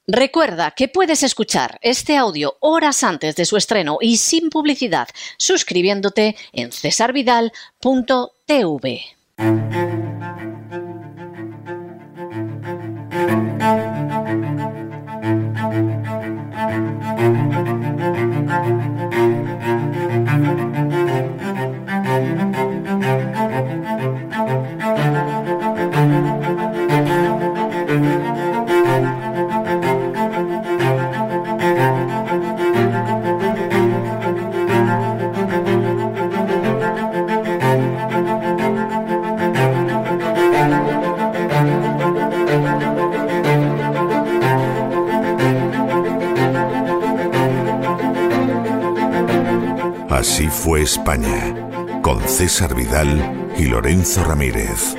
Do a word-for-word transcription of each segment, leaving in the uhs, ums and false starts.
Recuerda que puedes escuchar este audio horas antes de su estreno y sin publicidad suscribiéndote en cesar vidal punto t v. Así fue España, con César Vidal y Lorenzo Ramírez.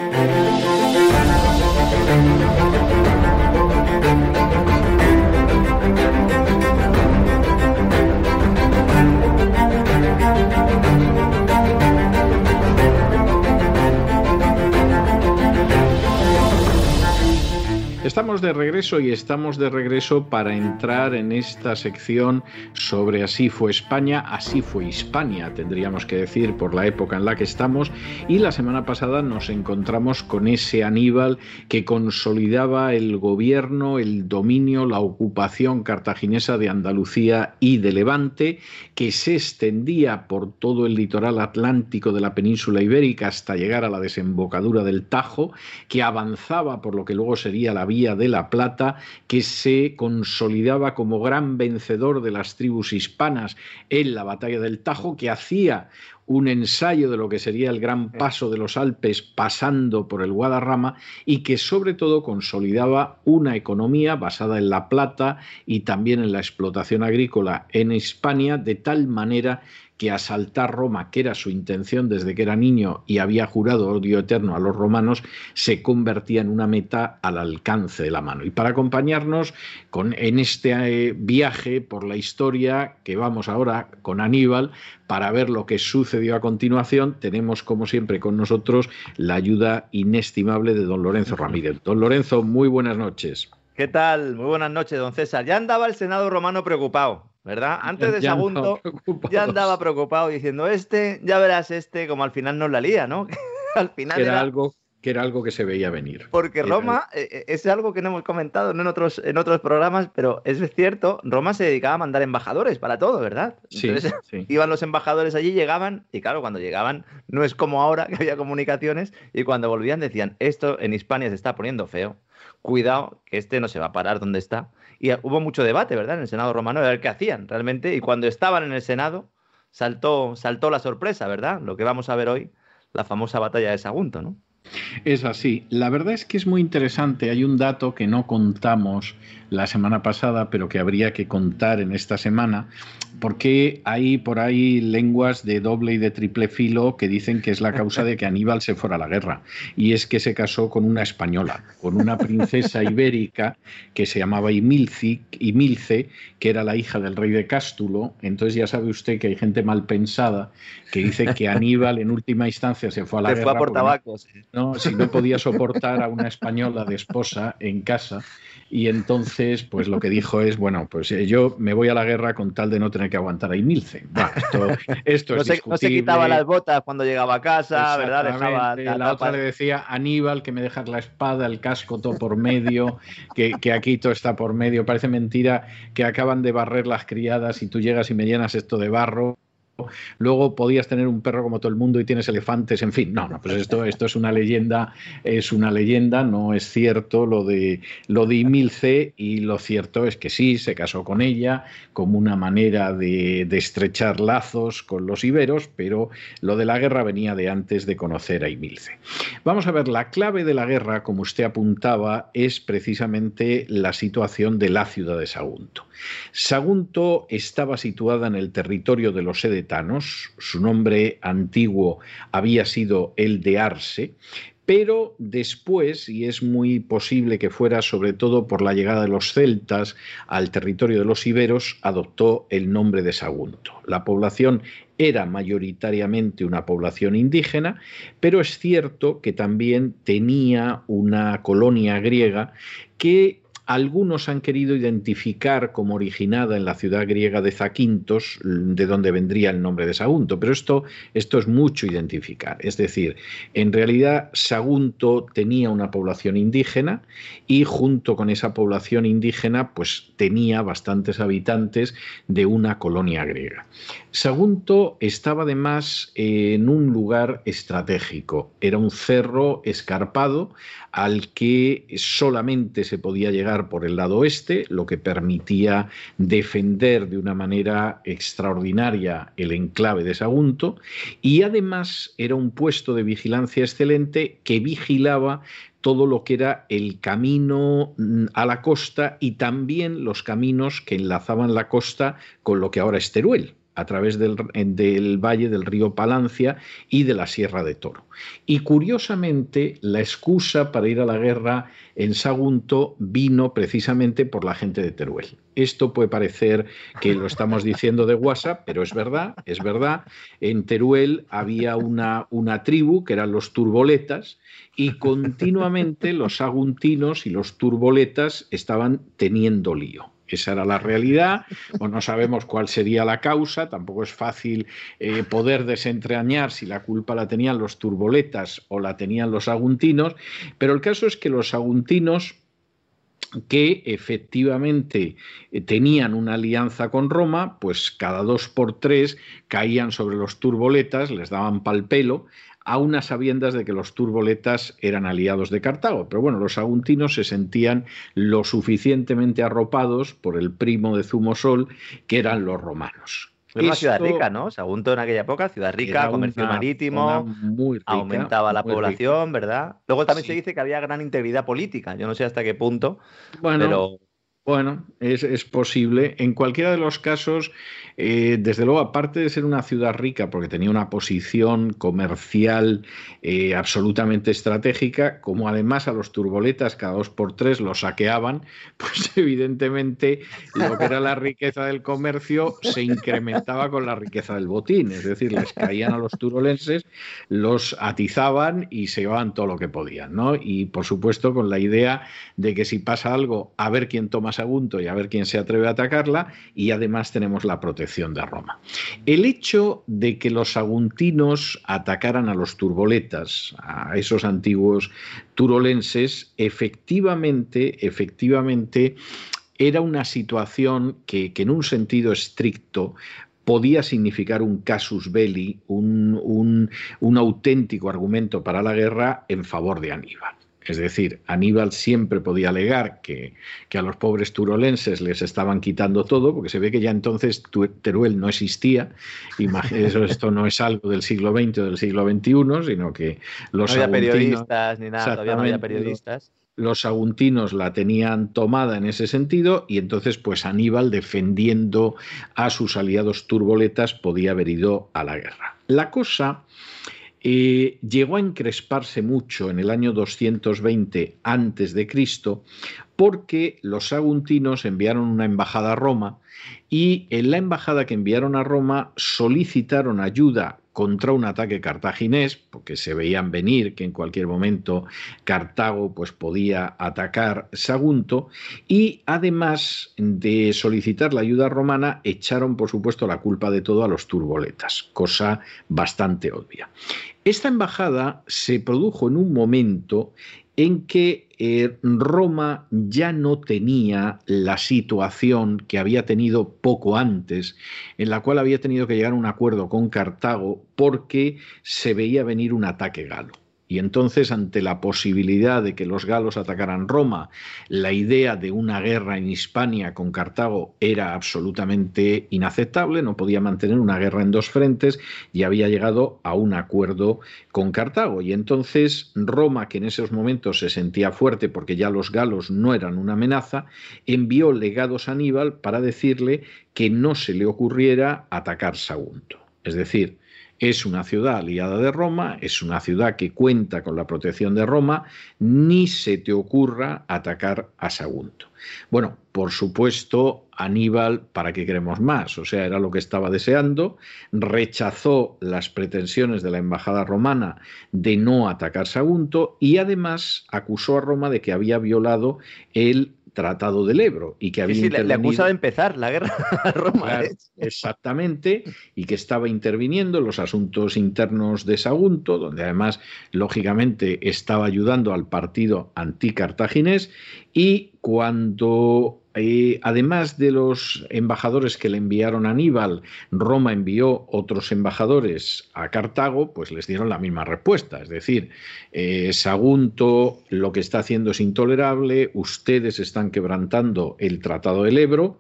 Estamos de regreso y estamos de regreso para entrar en esta sección sobre Así fue España, Así fue Hispania, tendríamos que decir, por la época en la que estamos. Y la semana pasada nos encontramos con ese Aníbal que consolidaba el gobierno, el dominio, la ocupación cartaginesa de Andalucía y de Levante, que se extendía por todo el litoral atlántico de la península ibérica hasta llegar a la desembocadura del Tajo, que avanzaba por lo que luego sería la vía de la Plata, que se consolidaba como gran vencedor de las tribus hispanas en la batalla del Tajo, que hacía un ensayo de lo que sería el gran paso de los Alpes pasando por el Guadarrama, y que sobre todo consolidaba una economía basada en la plata y también en la explotación agrícola en Hispania, de tal manera que asaltar Roma, que era su intención desde que era niño y había jurado odio eterno a los romanos, se convertía en una meta al alcance de la mano. Y para acompañarnos con, en este eh, viaje por la historia que vamos ahora con Aníbal, para ver lo que sucedió a continuación, tenemos como siempre con nosotros la ayuda inestimable de don Lorenzo Ramírez. Don Lorenzo, muy buenas noches. ¿Qué tal? Muy buenas noches, don César. Ya andaba el Senado romano preocupado, ¿verdad? Antes de Sagunto ya andaba preocupado diciendo, este, ya verás este, como al final nos la lía, ¿no? Al final era, era algo que era algo que se veía venir. Porque Roma, eh, es algo que no hemos comentado ¿no? en, otros, en otros programas, pero es cierto, Roma se dedicaba a mandar embajadores para todo, ¿verdad? Entonces sí, sí. Iban los embajadores allí, llegaban, y claro, cuando llegaban no es como ahora que había comunicaciones, y cuando volvían decían, esto en Hispania se está poniendo feo, cuidado que este no se va a parar donde está. Y hubo mucho debate, ¿verdad? En el Senado romano, de ver qué hacían realmente, y cuando estaban en el Senado saltó, saltó la sorpresa, ¿verdad? Lo que vamos a ver hoy, la famosa batalla de Sagunto, ¿no? Es así. La verdad es que es muy interesante. Hay un dato que no contamos la semana pasada, pero que habría que contar en esta semana, porque hay por ahí lenguas de doble y de triple filo que dicen que es la causa de que Aníbal se fuera a la guerra. Y es que se casó con una española, con una princesa ibérica que se llamaba Imilce, Imilce, que era la hija del rey de Cástulo. Entonces ya sabe usted que hay gente mal pensada que dice que Aníbal en última instancia se fue a la se guerra. Fue a por tabaco, sí. No, si no podía soportar a una española de esposa en casa, y entonces pues lo que dijo es, bueno, pues yo me voy a la guerra con tal de no tener que aguantar a Imilce. Bueno, esto, esto no es se, discutible. No se quitaba las botas cuando llegaba a casa, ¿verdad? Dejaba la, la otra le decía, Aníbal, que me dejas la espada, el casco todo por medio, que, que aquí todo está por medio. Parece mentira que acaban de barrer las criadas y tú llegas y me llenas esto de barro. Luego podías tener un perro como todo el mundo y tienes elefantes, en fin, no, no, pues esto, esto es una leyenda, es una leyenda, no es cierto lo de lo de Imilce, y lo cierto es que sí, se casó con ella como una manera de, de estrechar lazos con los iberos, pero lo de la guerra venía de antes de conocer a Imilce. Vamos a ver, la clave de la guerra, como usted apuntaba, es precisamente la situación de la ciudad de Sagunto. Sagunto estaba situada en el territorio de los edetanos, su nombre antiguo había sido el de Arse, pero después, y es muy posible que fuera sobre todo por la llegada de los celtas al territorio de los iberos, adoptó el nombre de Sagunto. La población era mayoritariamente una población indígena, pero es cierto que también tenía una colonia griega que Algunos han querido identificar como originada en la ciudad griega de Zaquintos, de donde vendría el nombre de Sagunto, pero esto, esto es mucho identificar. Es decir, en realidad Sagunto tenía una población indígena y junto con esa población indígena pues tenía bastantes habitantes de una colonia griega. Sagunto estaba además en un lugar estratégico. Era un cerro escarpado al que solamente se podía llegar por el lado oeste, lo que permitía defender de una manera extraordinaria el enclave de Sagunto, y además era un puesto de vigilancia excelente que vigilaba todo lo que era el camino a la costa y también los caminos que enlazaban la costa con lo que ahora es Teruel, a través del, del valle del río Palancia y de la Sierra de Toro. Y curiosamente, la excusa para ir a la guerra en Sagunto vino precisamente por la gente de Teruel. Esto puede parecer que lo estamos diciendo de WhatsApp, pero es verdad, es verdad. En Teruel había una, una tribu que eran los turboletas y continuamente los saguntinos y los turboletas estaban teniendo lío. Esa era la realidad, o no sabemos cuál sería la causa, tampoco es fácil eh, poder desentrañar si la culpa la tenían los turboletas o la tenían los saguntinos, pero el caso es que los saguntinos, que efectivamente tenían una alianza con Roma, pues cada dos por tres caían sobre los turboletas, les daban pal pelo, a unas sabiendas de que los turboletas eran aliados de Cartago. Pero bueno, los saguntinos se sentían lo suficientemente arropados por el primo de Zumosol, que eran los romanos. Es una Esto ciudad rica, ¿no? Sagunto en aquella época, ciudad rica, comercio marítimo, muy rica, aumentaba la población, rica. ¿Verdad? Luego también sí. se dice que había gran integridad política. Yo no sé hasta qué punto, bueno, pero... Bueno, es, es posible. En cualquiera de los casos, eh, desde luego, aparte de ser una ciudad rica, porque tenía una posición comercial eh, absolutamente estratégica, como además a los turboletas cada dos por tres los saqueaban, pues evidentemente lo que era la riqueza del comercio se incrementaba con la riqueza del botín. Es decir, les caían a los turolenses, los atizaban y se llevaban todo lo que podían, ¿no? Y por supuesto con la idea de que si pasa algo, a ver quién toma Sagunto y a ver quién se atreve a atacarla, y además tenemos la protección de Roma. El hecho de que los saguntinos atacaran a los turboletas, a esos antiguos turolenses, efectivamente, efectivamente era una situación que, que en un sentido estricto podía significar un casus belli, un, un, un auténtico argumento para la guerra en favor de Aníbal. Es decir, Aníbal siempre podía alegar que, que a los pobres turolenses les estaban quitando todo, porque se ve que ya entonces Teruel no existía. Eso, esto no es algo del siglo veinte o del siglo veintiuno, sino que los no había periodistas ni nada, todavía no había periodistas. Los saguntinos la tenían tomada en ese sentido, y entonces pues Aníbal, defendiendo a sus aliados turboletas, podía haber ido a la guerra. La cosa... Eh, llegó a encresparse mucho en el año doscientos veinte antes de Cristo, porque los saguntinos enviaron una embajada a Roma, y en la embajada que enviaron a Roma solicitaron ayuda contra un ataque cartaginés, porque se veían venir que en cualquier momento Cartago pues, podía atacar Sagunto, y además de solicitar la ayuda romana, echaron por supuesto la culpa de todo a los turboletas, cosa bastante obvia. Esta embajada se produjo en un momento en que eh, Roma ya no tenía la situación que había tenido poco antes, en la cual había tenido que llegar a un acuerdo con Cartago porque se veía venir un ataque galo. Y entonces, ante la posibilidad de que los galos atacaran Roma, la idea de una guerra en Hispania con Cartago era absolutamente inaceptable, no podía mantener una guerra en dos frentes, y había llegado a un acuerdo con Cartago. Y entonces Roma, que en esos momentos se sentía fuerte porque ya los galos no eran una amenaza, envió legados a Aníbal para decirle que no se le ocurriera atacar Sagunto. Es decir, es una ciudad aliada de Roma, es una ciudad que cuenta con la protección de Roma, ni se te ocurra atacar a Sagunto. Bueno, por supuesto, Aníbal, ¿para qué queremos más? O sea, era lo que estaba deseando, rechazó las pretensiones de la embajada romana de no atacar Sagunto, y además acusó a Roma de que había violado el Tratado del Ebro y que había sí, sí, intervenido... le acusa de empezar la guerra a Roma. Claro, ¿eh? exactamente, y que estaba interviniendo en los asuntos internos de Sagunto, donde además, lógicamente, estaba ayudando al partido anticartaginés, y cuando... Eh, además de los embajadores que le enviaron a Aníbal, Roma envió otros embajadores a Cartago, pues les dieron la misma respuesta. Es decir, eh, Sagunto lo que está haciendo es intolerable, ustedes están quebrantando el Tratado del Ebro,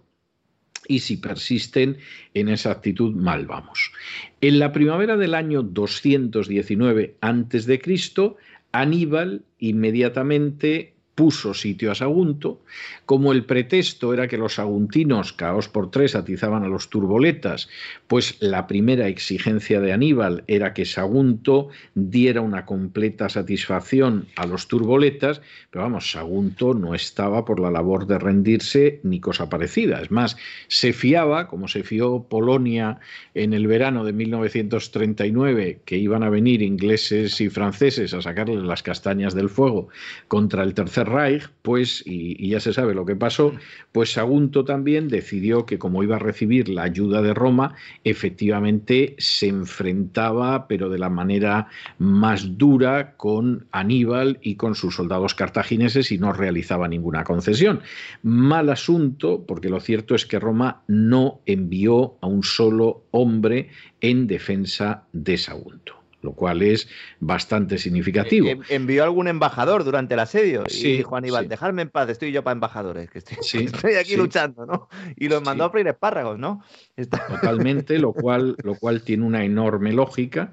y si persisten en esa actitud, mal vamos. En la primavera del año doscientos diecinueve antes de Cristo, Aníbal inmediatamente puso sitio a Sagunto. Como el pretexto era que los saguntinos, caos por tres, atizaban a los turboletas, pues la primera exigencia de Aníbal era que Sagunto diera una completa satisfacción a los turboletas, pero vamos, Sagunto no estaba por la labor de rendirse ni cosa parecida. Es más, se fiaba, como se fió Polonia en el verano de mil novecientos treinta y nueve, que iban a venir ingleses y franceses a sacarles las castañas del fuego contra el Tercer Reich, pues, y, y ya se sabe lo que pasó, pues Sagunto también decidió que como iba a recibir la ayuda de Roma, efectivamente se enfrentaba, pero de la manera más dura, con Aníbal y con sus soldados cartagineses y no realizaba ninguna concesión. Mal asunto, porque lo cierto es que Roma no envió a un solo hombre en defensa de Sagunto, lo cual es bastante significativo. Eh, ¿Envió algún embajador durante el asedio? Sí, y dijo Aníbal, sí. dejadme en paz, estoy yo para embajadores, que estoy, Sí, estoy aquí sí. luchando, ¿no? Y los mandó Sí. a freír espárragos, ¿no? Está... Totalmente, lo cual, lo cual tiene una enorme lógica.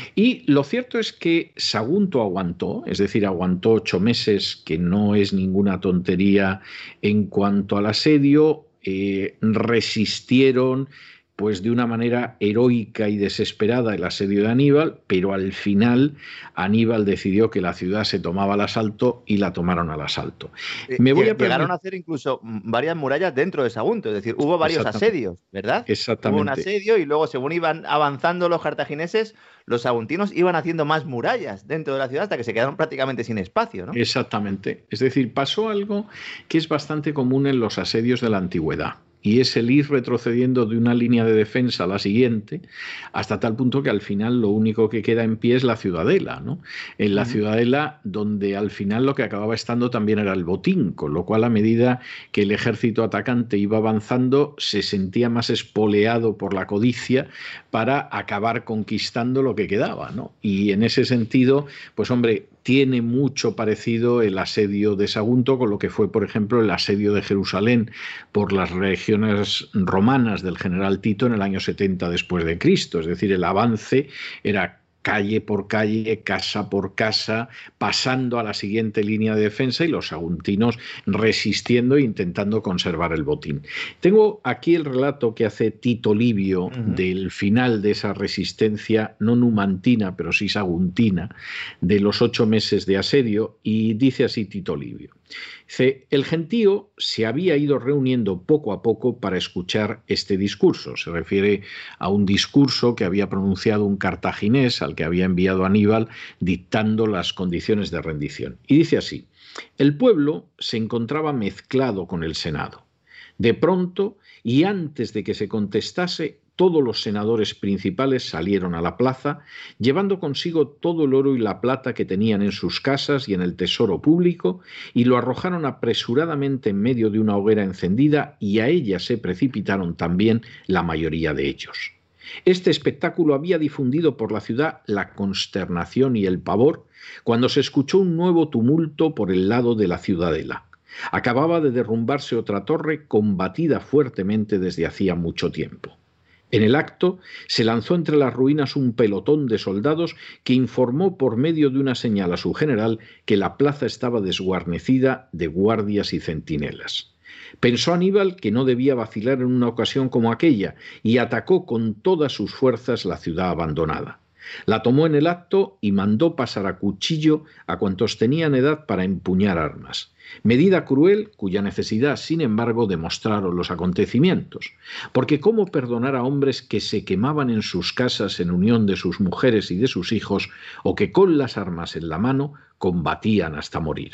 Y lo cierto es que Sagunto aguantó, es decir, aguantó ocho meses, que no es ninguna tontería en cuanto al asedio. Eh, resistieron pues de una manera heroica y desesperada el asedio de Aníbal, pero al final Aníbal decidió que la ciudad se tomaba al asalto y la tomaron al asalto. Me voy a Llegaron a hacer incluso varias murallas dentro de Sagunto, es decir, hubo varios asedios, ¿verdad? Exactamente. Hubo un asedio y luego, según iban avanzando los cartagineses, los saguntinos iban haciendo más murallas dentro de la ciudad hasta que se quedaron prácticamente sin espacio, ¿no? Exactamente. Es decir, pasó algo que es bastante común en los asedios de la antigüedad, y es el ir retrocediendo de una línea de defensa a la siguiente, hasta tal punto que al final lo único que queda en pie es la ciudadela, ¿no? En la uh-huh. ciudadela, donde al final lo que acababa estando también era el botín, con lo cual a medida que el ejército atacante iba avanzando, se sentía más espoleado por la codicia para acabar conquistando lo que quedaba, ¿no? Y en ese sentido, pues hombre, tiene mucho parecido el asedio de Sagunto con lo que fue, por ejemplo, el asedio de Jerusalén por las legiones romanas del general Tito en el año setenta después de Cristo. Es decir, el avance era calle por calle, casa por casa, pasando a la siguiente línea de defensa y los saguntinos resistiendo e intentando conservar el botín. Tengo aquí el relato que hace Tito Livio uh-huh. del final de esa resistencia, no numantina, pero sí saguntina, de los ocho meses de asedio, y dice así Tito Livio. Dice, el gentío se había ido reuniendo poco a poco para escuchar este discurso. Se refiere a un discurso que había pronunciado un cartaginés al que había enviado Aníbal dictando las condiciones de rendición. Y dice así, el pueblo se encontraba mezclado con el Senado. De pronto, y antes de que se contestase, todos los senadores principales salieron a la plaza, llevando consigo todo el oro y la plata que tenían en sus casas y en el tesoro público, y lo arrojaron apresuradamente en medio de una hoguera encendida, y a ella se precipitaron también la mayoría de ellos. Este espectáculo había difundido por la ciudad la consternación y el pavor, cuando se escuchó un nuevo tumulto por el lado de la ciudadela. Acababa de derrumbarse otra torre combatida fuertemente desde hacía mucho tiempo. En el acto se lanzó entre las ruinas un pelotón de soldados que informó por medio de una señal a su general que la plaza estaba desguarnecida de guardias y centinelas. Pensó Aníbal que no debía vacilar en una ocasión como aquella y atacó con todas sus fuerzas la ciudad abandonada. La tomó en el acto y mandó pasar a cuchillo a cuantos tenían edad para empuñar armas. Medida cruel cuya necesidad, sin embargo, demostraron los acontecimientos. Porque cómo perdonar a hombres que se quemaban en sus casas en unión de sus mujeres y de sus hijos, o que con las armas en la mano combatían hasta morir.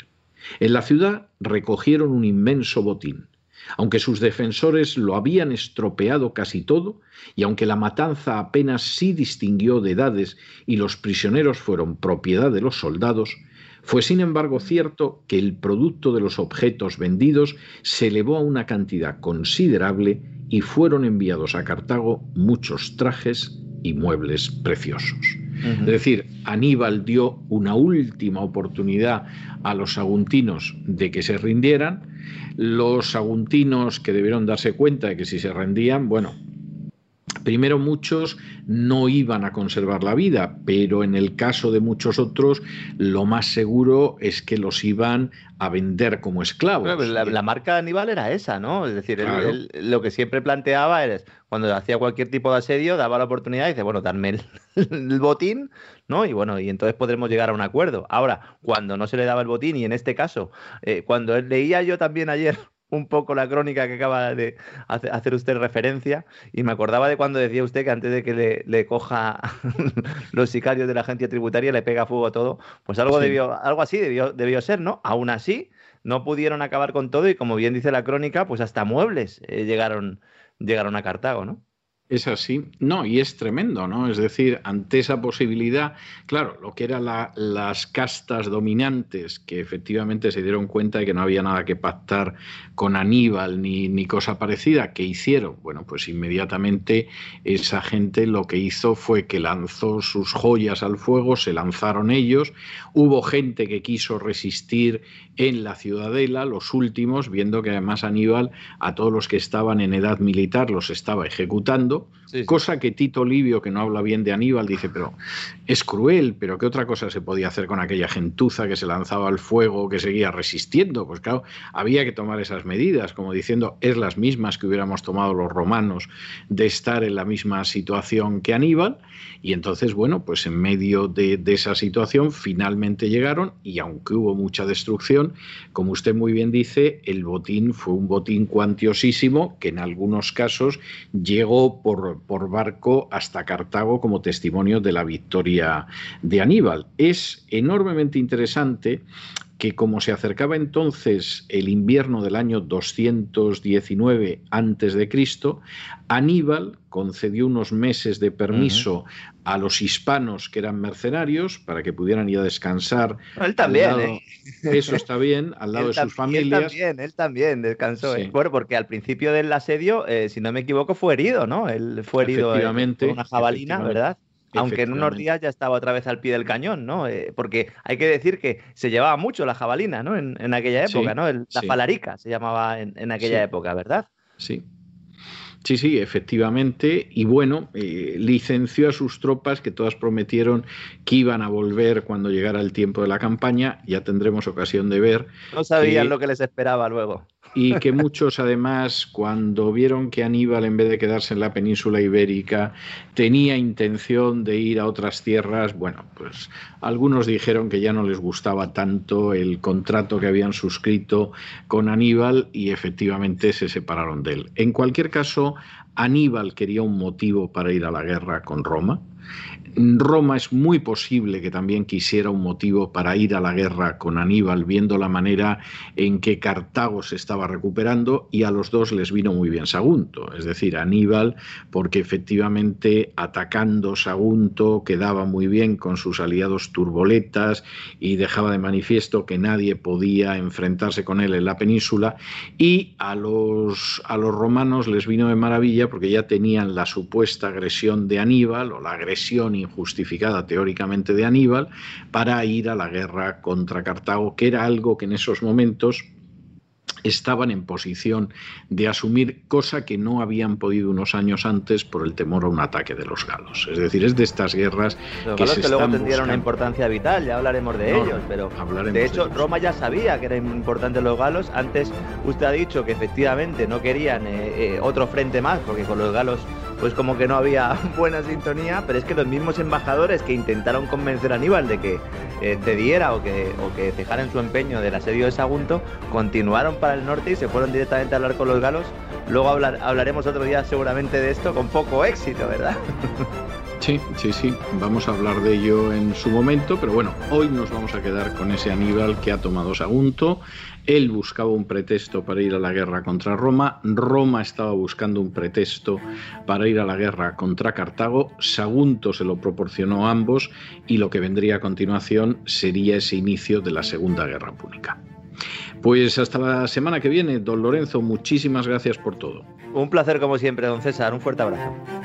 En la ciudad recogieron un inmenso botín. Aunque sus defensores lo habían estropeado casi todo, y aunque la matanza apenas sí distinguió de edades y los prisioneros fueron propiedad de los soldados, fue sin embargo cierto que el producto de los objetos vendidos se elevó a una cantidad considerable y fueron enviados a Cartago muchos trajes y muebles preciosos. Uh-huh. Es decir, Aníbal dio una última oportunidad a los saguntinos de que se rindieran. Los saguntinos, que debieron darse cuenta de que si se rendían, bueno, primero muchos no iban a conservar la vida, pero en el caso de muchos otros lo más seguro es que los iban a vender como esclavos. Bueno, la, la marca de Aníbal era esa, ¿no? Es decir, claro. él, él, lo que siempre planteaba era, cuando hacía cualquier tipo de asedio, daba la oportunidad y dice, bueno, darme el, el botín, ¿no? Y bueno, y entonces podremos llegar a un acuerdo. Ahora, cuando no se le daba el botín, y en este caso, eh, cuando leía yo también ayer un poco la crónica que acaba de hacer usted referencia, y me acordaba de cuando decía usted que antes de que le, le coja los sicarios de la agencia tributaria le pega fuego todo, pues algo sí. debió, algo así debió, debió ser, ¿no? Aún así, no pudieron acabar con todo y, como bien dice la crónica, pues hasta muebles eh, llegaron, llegaron a Cartago, ¿no? Es así. No, y es tremendo, ¿no? Es decir, ante esa posibilidad, claro, lo que eran la, las castas dominantes, que efectivamente se dieron cuenta de que no había nada que pactar con Aníbal ni, ni cosa parecida, ¿qué hicieron? Bueno, pues inmediatamente esa gente lo que hizo fue que lanzó sus joyas al fuego, se lanzaron ellos, hubo gente que quiso resistir en la ciudadela, los últimos, viendo que además Aníbal a todos los que estaban en edad militar los estaba ejecutando, sí, sí. Cosa que Tito Livio, que no habla bien de Aníbal, dice, pero es cruel, pero ¿qué otra cosa se podía hacer con aquella gentuza que se lanzaba al fuego, que seguía resistiendo? Pues claro, había que tomar esas medidas, como diciendo, es las mismas que hubiéramos tomado los romanos de estar en la misma situación que Aníbal, y entonces, bueno, pues en medio de, de esa situación finalmente llegaron, y aunque hubo mucha destrucción, como usted muy bien dice, el botín fue un botín cuantiosísimo que en algunos casos llegó por, por barco hasta Cartago como testimonio de la victoria de Aníbal. Es enormemente interesante que, como se acercaba entonces el invierno del año doscientos diecinueve antes de Cristo, Aníbal concedió unos meses de permiso uh-huh. a los hispanos que eran mercenarios para que pudieran ir a descansar. No, él también, lado, ¿eh? Eso está bien, al lado de sus familias. Él también, él también descansó. Sí. ¿eh? Bueno, porque al principio del asedio, eh, si no me equivoco, fue herido, ¿no? Él fue herido eh, con una jabalina, ¿verdad? Aunque en unos días ya estaba otra vez al pie del cañón, ¿no? Eh, porque hay que decir que se llevaba mucho la jabalina, ¿no? En, en aquella época, sí, ¿no? El, la sí. falarica se llamaba en, en aquella sí. época, ¿verdad? Sí. Sí, sí, efectivamente. Y bueno, eh, licenció a sus tropas, que todas prometieron que iban a volver cuando llegara el tiempo de la campaña. Ya tendremos ocasión de ver. No sabían que... lo que les esperaba luego. Y que muchos, además, cuando vieron que Aníbal, en vez de quedarse en la península ibérica, tenía intención de ir a otras tierras, bueno, pues algunos dijeron que ya no les gustaba tanto el contrato que habían suscrito con Aníbal y efectivamente se separaron de él. En cualquier caso, Aníbal quería un motivo para ir a la guerra con Roma. Roma es muy posible que también quisiera un motivo para ir a la guerra con Aníbal, viendo la manera en que Cartago se estaba recuperando, y a los dos les vino muy bien Sagunto, es decir, Aníbal, porque efectivamente atacando Sagunto quedaba muy bien con sus aliados turboletas y dejaba de manifiesto que nadie podía enfrentarse con él en la península, y a los, a los romanos les vino de maravilla porque ya tenían la supuesta agresión de Aníbal, o la agresión injustificada teóricamente de Aníbal, para ir a la guerra contra Cartago, que era algo que en esos momentos estaban en posición de asumir, cosa que no habían podido unos años antes por el temor a un ataque de los galos. Es decir, es de estas guerras los que galos se que luego están tendrían buscando. Una importancia vital, ya hablaremos de no, ellos, pero de hecho de Roma ya sabía que eran importantes los galos. Antes usted ha dicho que efectivamente no querían eh, eh, otro frente más, porque con los galos pues como que no había buena sintonía, pero es que los mismos embajadores que intentaron convencer a Aníbal de que eh, cediera o que, o que dejara en su empeño del asedio de Sagunto, continuaron para el norte y se fueron directamente a hablar con los galos. Luego hablar, hablaremos otro día seguramente de esto, con poco éxito, ¿verdad? Sí, sí, sí, vamos a hablar de ello en su momento, pero bueno, hoy nos vamos a quedar con ese Aníbal que ha tomado Sagunto. Él buscaba un pretexto para ir a la guerra contra Roma, Roma estaba buscando un pretexto para ir a la guerra contra Cartago, Sagunto se lo proporcionó a ambos y lo que vendría a continuación sería ese inicio de la Segunda Guerra Púnica. Pues hasta la semana que viene, don Lorenzo, muchísimas gracias por todo. Un placer como siempre, don César, un fuerte abrazo.